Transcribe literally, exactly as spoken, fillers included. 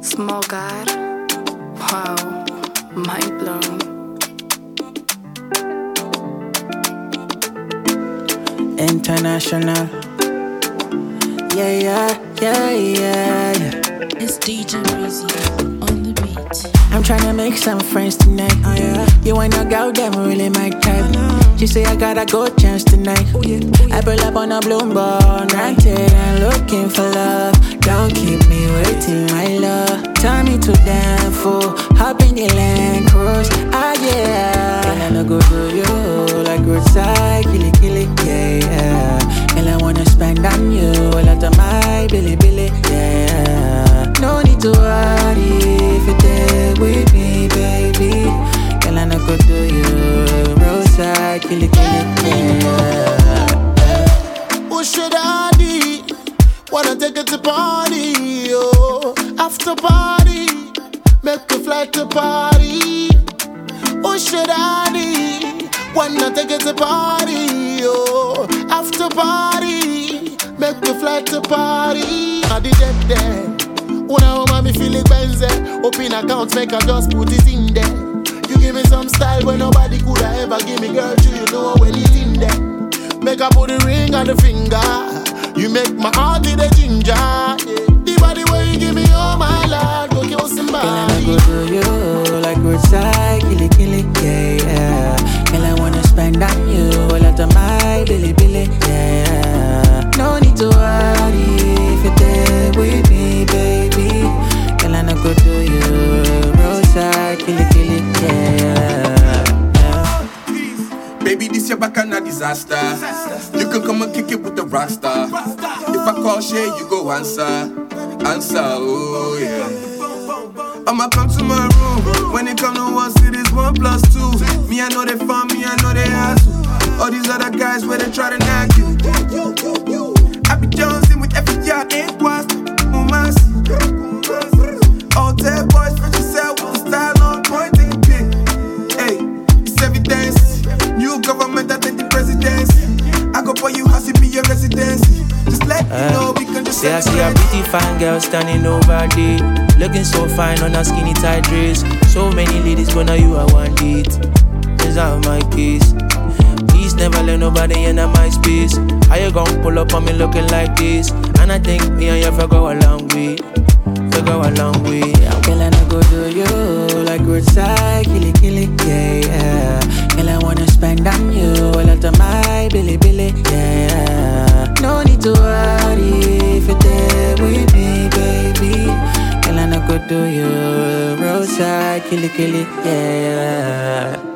Small God. Wow. Mind blown. International. Yeah, yeah, yeah, yeah, yeah. It's D J Breezy on the beat. I'm tryna make some friends tonight. Oh, yeah. You wanna go, them really my type. She say I got a good chance tonight. Oh, yeah. Oh, yeah. I pull up on a Bloomberg, granted and looking for love. Don't keep me waiting, my love. Tell me to damn fool. Hop in the Land Cruise. Ah yeah. Can I not go to you like roadside, kill it, kill it, yeah, yeah. And I wanna spend on you a lot of my billy, billy, yeah. No need to worry if you're there with me, baby. Can I not go to you roadside, kill it, kill it, yeah. Who should I be? Wanna take it to party, oh. After party, make a flight to party. Who should I be? Wanna take it to party, oh. After party, make a flight to party. I did it there. Una woman me feel it benze. Open accounts, make I just put it in there. You give me some style when nobody could ever give me, girl. You know when it's in there. Make I put the ring on the finger. You make my heart in the ginger, yeah. The body where you give me all my life, go kill somebody. Can I go to you like roadside, kill it, kill it, yeah, yeah. Can I wanna spend on you a lot of my billy, billy, yeah. No need to worry if you're there with me, baby. Can I not go to you roadside, kill it, kill it, yeah. Baby, this your back and a disaster. You can come and kick it with the rasta. If I call Shay, you go answer. Answer, oh yeah. I'ma come to my room. When it come to one cities, one plus two. Me, I know they found me, I know they hustle. All these other guys where they try to knock you. I be Jonesing with every yard, ain't was Mumas. All dead boys, fresh yourself with the style on point, take a pic. Hey, it's evidence. New government, I take the presidency. I go for you, house, it be your residency. Just let uh, me know, we can just say I see a pretty fine girl standing over there, looking so fine on a skinny tight dress. So many ladies, but now you are one date. Is that my case? Please never let nobody enter my space. How you gon' pull up on me looking like this? And I think me and you for go a long way. For go a long way. Girl, I not go to you like roadside, kill it, kill it, yeah, yeah. Girl, I wanna spend on you a lot of my billy, billy, yeah. No need to worry if you're there with me, baby. Girl, I not go to you roadside, kill it, kill it, yeah.